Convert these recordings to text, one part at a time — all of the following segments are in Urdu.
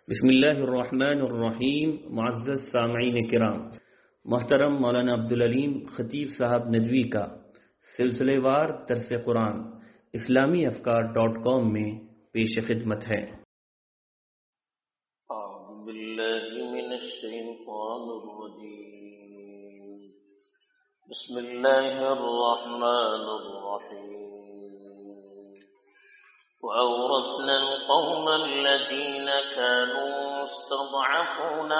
بسم اللہ الرحمن الرحیم. معزز سامعین کرام، محترم مولانا عبدالعلیم خطیب صاحب ندوی کا سلسلے وار درس قرآن اسلامیافکار.com میں پیش خدمت ہے. اعوذ باللہ من الشیطان الرجیم. بسم اللہ الرحمن الرحیم. وأورثنا القوم الذين كانوا يستضعفون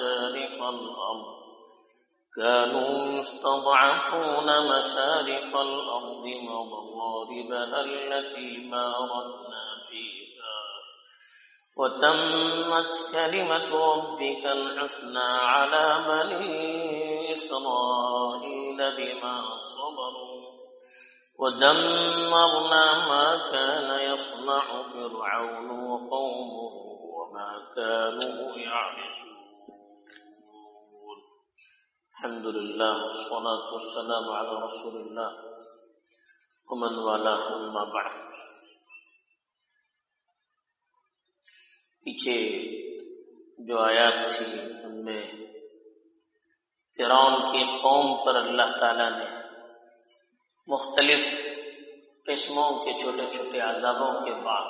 مشارق الأرض ومغاربها التي باركنا فيها وتمت كلمة ربك الحسنى على بني إسرائيل بما صبروا ودمرنا ما كان يصنع فرعون وقومه وما كانوا يعرشون. الحمد لله والصلاة والسلام على رسول الله ومن والاه أما بعد. پیچھے جو آیات تھی ان میں فرعون کی قوم پر اللہ تعالیٰ نے مختلف قسموں کے چھوٹے چھوٹے عذابوں کے بعد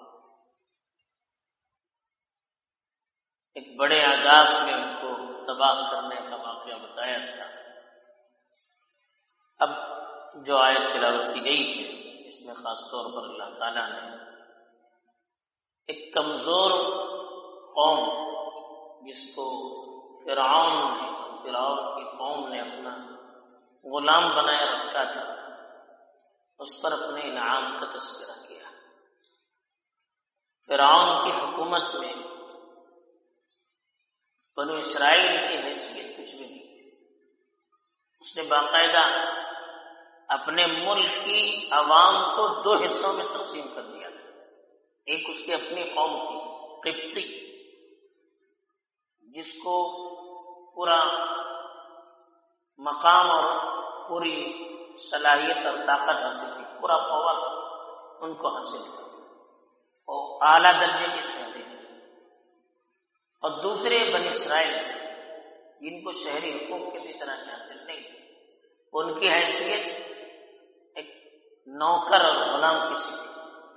ایک بڑے عذاب میں ان کو تباہ کرنے کا واقعہ بتایا تھا. اب جو آیت تلاوت کی گئی ہے اس میں خاص طور پر اللہ تعالیٰ نے ایک کمزور قوم جس کو فرعون کی قوم نے اپنا غلام بنایا رکھا تھا اس پر اپنے انعام کا تذکرہ کیا. فرعون کی حکومت میں بنو اسرائیل کی حیثیت کچھ بھی نہیں. اس نے باقاعدہ اپنے ملک کی عوام کو 2 حصوں میں تقسیم کر دیا تھا. ایک اس کی اپنی قوم کی قبطی جس کو پورا مقام اور پوری صلاحیت اور طاقت حاصل تھی، پورا پاور ان کو حاصل تھا اور اعلیٰ درجے کی شہری تھی. اور دوسرے بنی اسرائیل جن کو شہری حقوق کسی طرح سے حاصل نہیں تھی، ان کی حیثیت ایک نوکر اور غلام کسی تھی.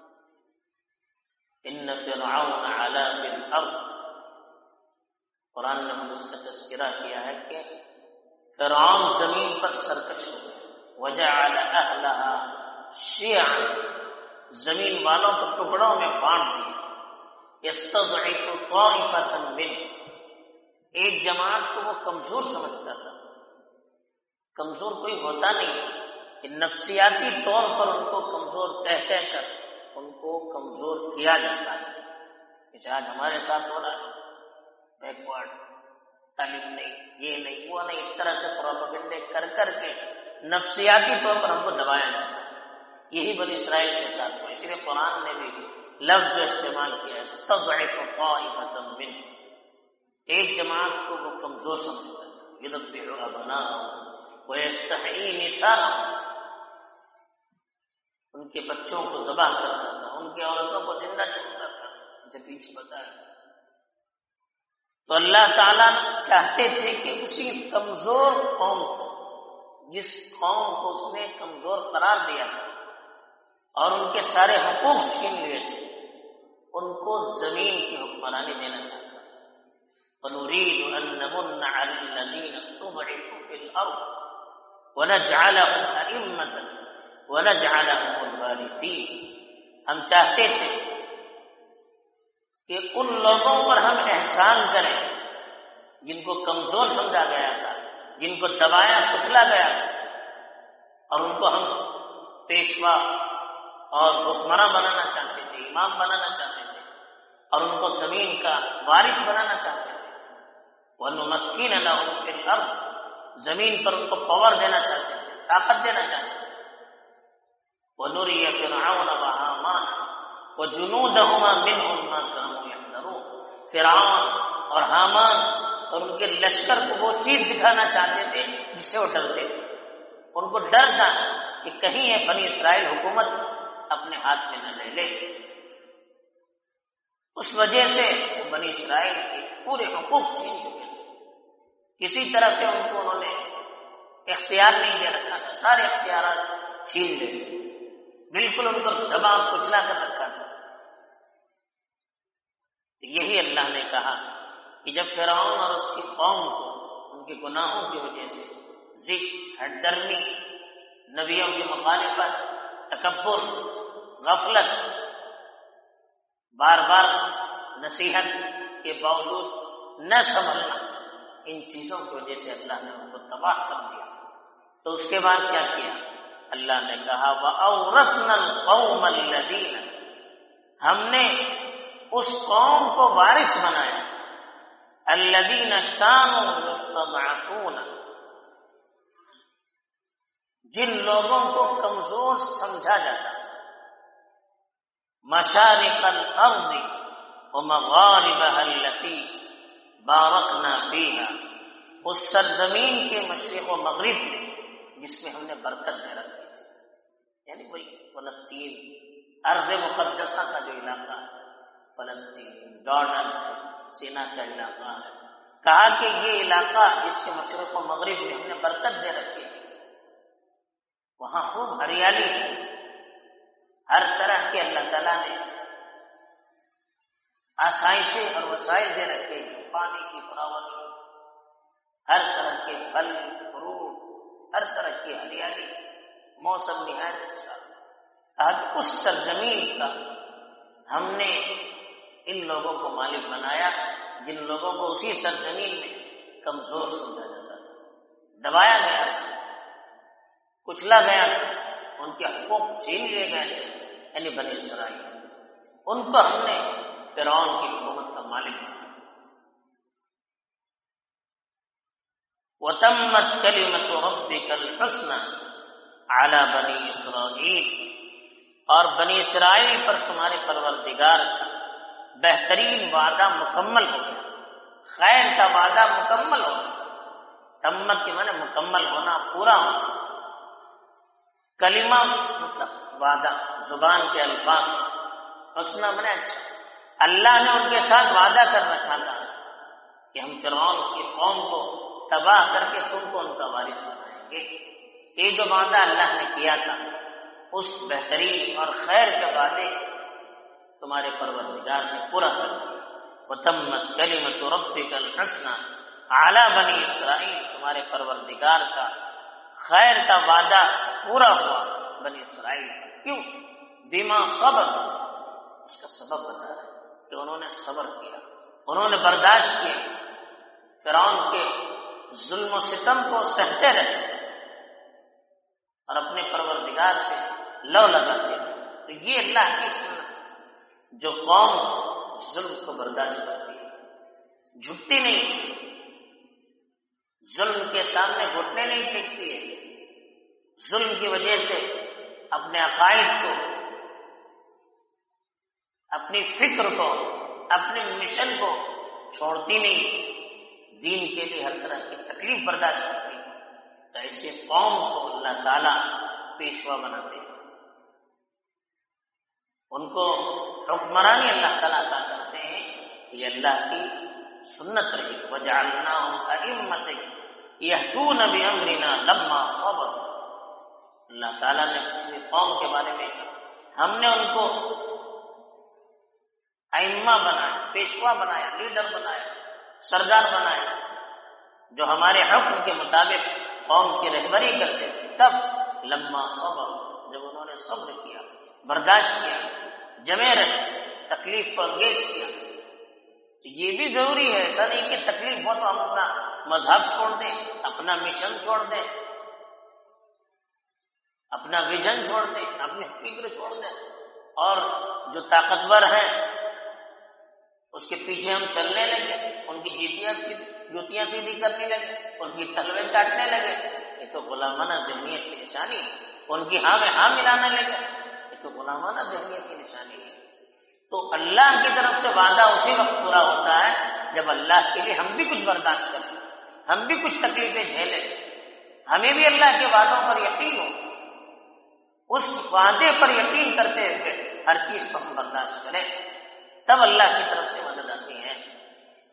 ان فرعون علا فی الارض، قرآن نے ہم اس کا تذکرہ کیا ہے کہ فرعون زمین پر سرکش ہو گئے. وجعل اہلہا شیعا، زمین والوں کو ٹکڑوں میں بانٹ دیا. یستضعف طائفۃ منہ، ایک جماعت کو وہ کمزور سمجھتا تھا. کمزور کوئی ہوتا نہیں کہ نفسیاتی طور پر ان کو کمزور کہہ کر ان کو کمزور کیا جاتا ہے. آج ہمارے ساتھ ہو رہا ہے، بیکورڈ، تعلیم نہیں، یہ نہیں، وہ نہیں، اس طرح سے پروپیگنڈے کر کے نفسیاتی طور پر ہم کو دبایا جاتا ہے. یہی بنی اسرائیل کے ساتھ ہوا. اس لیے قرآن نے بھی لفظ جو استعمال کیا ہے استضعف طائفۃ منہ، ایک جماعت کو وہ کمزور سمجھتا ہے. یذبح ابناءهم ویستحیی نساءهم، ان کے بچوں کو ذبح کرتا تھا، ان کی عورتوں کو زندہ چھوڑتا تھا. اسے پیچھے بتایا. تو اللہ تعالیٰ چاہتے تھے کہ اسی کمزور قوم کو، جس قوم کو اس نے کمزور قرار دیا تھا اور ان کے سارے حقوق چھین لیے تھے، ان کو زمین کی حکمرانی دینا چاہتا. وَنُرِيدُ أَن نَّمُنَّ عَلَى الَّذِينَ اسْتُضْعِفُوا فِي الْأَرْضِ وَنَجْعَلَهُمْ أَئِمَّةً وَنَجْعَلَهُمُ الْوَارِثِينَ، ہم چاہتے تھے کہ ان لوگوں پر ہم احسان کریں جن کو کمزور سمجھا گیا تھا، جن کو دبایا کچلا گیا تھا، اور ان کو ہم پیشوا اور حکمراں بنانا چاہتے تھے، امام بنانا چاہتے تھے، اور ان کو زمین کا وارث بنانا چاہتے تھے. وَنُمَكِّنَ لَهُمْ فِي الْأَرْضِ، زمین پر ان کو پاور دینا چاہتے تھے، طاقت دینا چاہتے تھے. وَنُرِيَ فِرْعَوْنَ وَهَامَانَ وَجُنُودَهُمَا مِنْهُمْ مَا كَانُوا يَحْذَرُونَ، فرعون اور حامان اور ان کے لشکر کو وہ چیز دکھانا چاہتے تھے جس سے وہ ڈرتے تھے. ان کو ڈر تھا کہ کہیں یہ بنی اسرائیل حکومت اپنے ہاتھ میں نہ لے لے. اس وجہ سے بنی اسرائیل کے پورے حقوق چھین چکے تھے. کسی طرح سے ان کو انہوں نے اختیار نہیں دے رکھا تھا، سارے اختیارات چھین لے، بالکل ان کو دبا کچلا کر رکھا تھا. یہی اللہ نے کہا کہ جب فرعون اور اس کی قوم کو ان کے گناہوں کی وجہ سے ضد، ہٹدرمی، نبیوں کی مخالفت، تکبر، غفلت، بار بار نصیحت کے باوجود نہ سنبھلنا، ان چیزوں کی وجہ سے اللہ نے ان کو تباہ کر دیا. تو اس کے بعد کیا کیا؟ اللہ نے کہا وَأَوْرَثْنَا الْقَوْمَ الَّذِينَ، ہم نے اس قوم کو وارث بنایا، الَّذِينَ كَانُوا يُسْتَضْعَفُونَ، جن لوگوں کو کمزور سمجھا جاتا تھا، مشارق الارض ومغاربها التي باركنا فيها، اس سرزمین کے مشرق و مغرب میں جس میں ہم نے برکت دے رکھی تھی، یعنی وہی فلسطین، ارض مقدسہ کا جو علاقہ ہے، فلسطین، جارڈن ہے، سینا کا علاقہ ہے. کہا کہ یہ علاقہ جس کے مشرق و مغرب میں ہم نے برکت دے رکھی تھی، وہاں خوب ہریالی ہے، ہر طرح کے اللہ تعالیٰ نے آسائشیں اور وسائل دے رکھے، پانی کی فراوانی، ہر طرح کے پھل فروٹ، ہر طرح کی ہریالی، موسم نہایت اچھا. آج اس سرزمین کا ہم نے ان لوگوں کو مالک بنایا جن لوگوں کو اسی سرزمین میں کمزور سمجھا جاتا تھا، دبایا گیا تھا، کچلا گیا تھا، ان کے حقوق چھین لیے گئے تھے، یعنی بنی اسرائیل. ان کو ہم نے فرعون کی حکومت کا مالک بنایا. وَتَمَّتْ كَلِمَةُ رَبِّكَ الْحُسْنَى عَلَى بَنِي إِسْرَائِيلَ، اور بنی اسرائیل پر تمہارے پروردگار کا بہترین وعدہ مکمل ہو گیا، خیر کا وعدہ مکمل ہو گیا. تمت کے معنی مکمل ہونا، پورا ہونا. کلمہ مطلب وعدہ، زبان کے الفاظ. حسنہ معنی اچھا. اللہ نے ان کے ساتھ وعدہ کر رکھا تھا کہ ہم فرعون کی قوم کو تباہ کر کے تم کو ان کا وارث بنائیں گے. یہ جو وعدہ اللہ نے کیا تھا، اس بہترین اور خیر کے وعدے تمہارے پروردگار نے پورا کر دیا. وَتَمَّتْ كَلِمَةُ رَبِّكَ الْحُسْنَى عَلَى بَنِي إِسْرَائِيلَ، تمہارے پروردگار کا خیر کا وعدہ پورا ہوا بنی اسرائیل. کیوں؟ بما صبر، اس کا سبب بتا رہا ہے کہ انہوں نے صبر کیا، انہوں نے برداشت کیا، فرعون کے ظلم و ستم کو سہتے رہے اور اپنے پروردگار سے لو لگاتے رہے. تو یہ اللہ کی سنت، جو قوم ظلم کو برداشت کرتی ہے، جھکتی نہیں، ظلم کے سامنے گھٹنے نہیں ٹیکتی ہے، ظلم کی وجہ سے اپنے عقائد کو، اپنی فکر کو، اپنے مشن کو چھوڑتی نہیں، دین کے لیے ہر طرح کی تکلیف برداشت کرتی ہے. تو ایسے قوم کو اللہ تعالیٰ پیشوا بناتے ہیں، ان کو حکمرانی اللہ تعالیٰ عطا کرتے ہیں. یہ اللہ کی سنت رہی. وَجَعَلْنَاهُمْ أَئِمَّةً يَهْدُونَ بِأَمْرِنَا لَمَّا صَبَرُوا. اللہ تعالیٰ نے اپنی قوم کے بارے میں کہا، ہم نے ان کو ائمہ بنایا، پیشوا بنایا، لیڈر بنایا، سردار بنایا، جو ہمارے حکم کے مطابق قوم کی رہبری کرتے تھے. تب لما صبر، جب انہوں نے صبر کیا، برداشت کیا، جمے رہے، تکلیف کو انگیز کیا. یہ بھی ضروری ہے، ایسا نہیں کہ تکلیف ہو تو ہم اپنا مذہب چھوڑ دیں، اپنا مشن چھوڑ دیں، اپنا ویژن چھوڑ دیں، اپنی فکر چھوڑ دیں، اور جو طاقتور ہیں اس کے پیچھے ہم چلنے لگے، ان کی جوتیاں سیدھی کرنے لگے، ان کی تلویں کاٹنے لگے. یہ تو غلامانہ ذہنیت کی نشانی ہے. ان کی ہاں میں ہاں ملانے لگے، یہ تو غلامانہ ذہنیت کی نشانی ہے. تو اللہ کی طرف سے وعدہ اسی وقت پورا ہوتا ہے جب اللہ کے لیے ہم بھی کچھ برداشت کریں، ہم بھی کچھ تکلیفیں جھیلیں، ہمیں بھی اللہ کے وعدوں پر یقین ہو، اس وعدے پر یقین کرتے ہوئے ہر چیز کو ہم برداشت کریں، تب اللہ کی طرف سے مدد آتی ہے.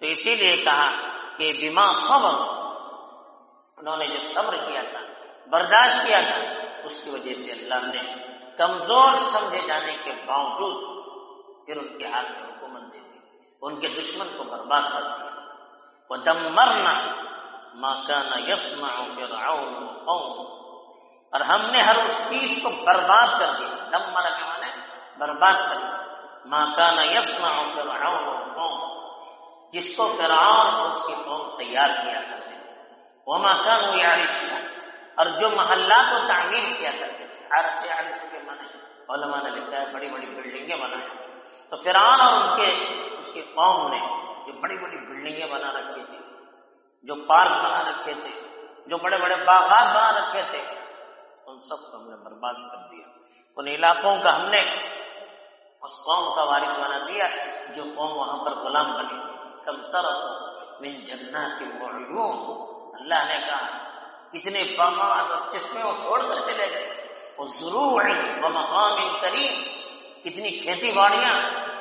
تو اسی لیے کہا کہ بما صبر، انہوں نے جو صبر کیا تھا، برداشت کیا تھا، اس کی وجہ سے اللہ نے کمزور سمجھے جانے کے باوجود پھر ان کے ہاتھ میں حکومت دے دی، ان کے دشمن کو برباد کر دیا۔ وَدَمَّرْنَا مَا كَانَ يَصْنَعُ فِرْعَوْنُ وَقَوْمُهُ، اور ہم نے ہر اس چیز کو برباد کر دیا، دمر کے معنی برباد کر دیا، ما كان يصنع فرعون وقومه، جس کو فرعون اور اس کی قوم تیار کیا کرتے تھے، وما كانوا يعرشون، اور جو محلات کو تعمیر کیا کرتے تھے، عرش کے معنی علماء نے لکھا ہے بڑی بڑی بلڈنگیں بنائی، تو فرعون اور اس کی قوم نے جو بڑی بڑی بلڈنگیں بنا رکھی تھی، جو پارک بنا رکھے تھے، جو بڑے بڑے باغات بنا رکھے تھے، ان سب کو ہم نے برباد کر دیا۔ ان علاقوں کا ہم نے اس قوم کا وارث بنا دیا جو قوم وہاں پر غلام بنی۔ کم ترک من جنات وعیون، اللہ نے کہا کتنے باغات اور چشمے وہ چھوڑ کر چلے گئے، وہ زروع و مقام کریم، کتنی کھیتی باڑیاں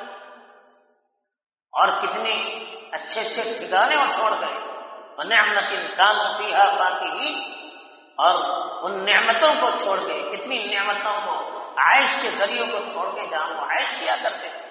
اور کتنے اچھے اچھے ٹھکانے وہ چھوڑ گئے، ونعمت کانوا فیہا فاکہین، اور ان نعمتوں کو چھوڑ گئے، کتنی نعمتوں کو، عائش کے ذریعوں کو چھوڑ کے جہاں وہ عائش کیا کرتے تھے۔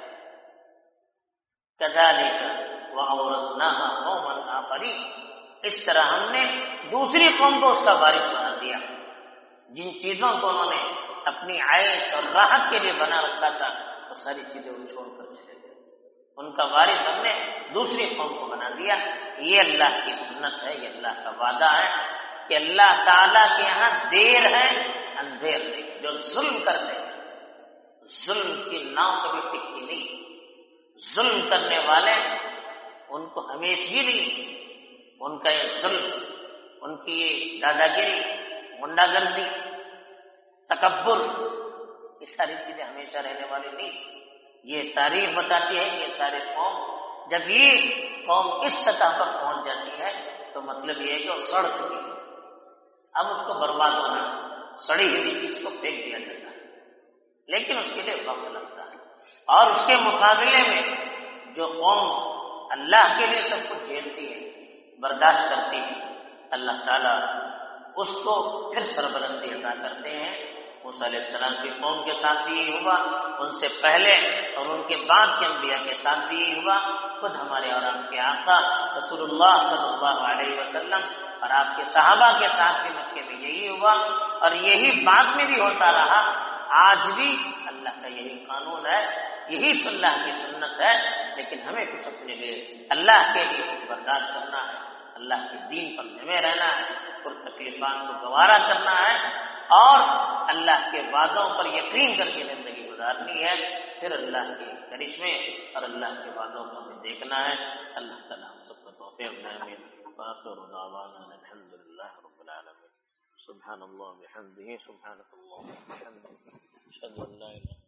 کذالک وَأَوْرَثْنَاهَا قَوْمًا آخَرِينَ، اس طرح ہم نے دوسری قوم کو اس کا وارث بنا دیا، جن چیزوں کو انہوں نے اپنی عائش اور راحت کے لیے بنا رکھا تھا وہ ساری چیزیں وہ چھوڑ کر چلے گئے، ان کا وارث ہم نے دوسری قوم کو بنا دیا۔ یہ اللہ کی سنت ہے، یہ اللہ کا وعدہ ہے کہ اللہ تعالیٰ کے یہاں دیر ہے اندھیر نہیں۔ جو ظلم کرتے ہیں، ظلم کی ناؤ کبھی ٹکتی نہیں، ظلم کرنے والے ان کو ہمیشہ نہیں، ان کا یہ ظلم، ان کی یہ دادا گیری، غنڈا گردی، تکبر، یہ ساری چیزیں ہمیشہ رہنے والی نہیں۔ یہ تاریخ بتاتی ہے کہ یہ سارے قوم، جب یہ قوم اس سطح پر پہنچ جاتی ہے تو مطلب یہ ہے کہ وہ سڑ چکی ہے، اب اس کو برباد ہونا، سڑی ہوئی چیز کو پھینک دیا جاتا ہے، لیکن اس کے لیے وقت لگتا ہے۔ اور اس کے مقابلے میں جو قوم اللہ کے لیے سب کچھ جھیلتی ہے، برداشت کرتی ہے، اللہ تعالیٰ اس کو پھر سربلندی عطا کرتے ہیں۔ موسیٰ علیہ السلام کی قوم کے ساتھ بھی یہی ہوا، ان سے پہلے اور ان کے بعد کے انبیاء کے ساتھ بھی یہی ہوا، خود ہمارے اور آپ کے آقا رسول اللہ صلی اللہ علیہ وسلم اور آپ کے صحابہ کے ساتھ بھی مکے میں یہی ہوا، اور یہی بعد میں بھی ہوتا رہا۔ آج بھی اللہ کا یہی قانون ہے، یہی اللہ کی سنت ہے، لیکن ہمیں کچھ اپنے لیے اللہ کے لیے کچھ برداشت کرنا ہے، اللہ کے دین پر جمے رہنا ہے، اور تکلیفات کو گوارا کرنا ہے، اور اللہ کے وعدوں پر یقین کر کے زندگی گزارنی ہے۔ پھر اللہ کے کرشمے اور اللہ کے وعدوں کو ہمیں دیکھنا ہے۔ اللہ تعالیٰ ہم سب کو توفیق دے، آمین۔ وآخر دعوانا الحمد للہ رب العالمین۔ سبحان اللہ وبحمدہ، سبحانک اللہم وبحمدک، اشہد ان لا الہ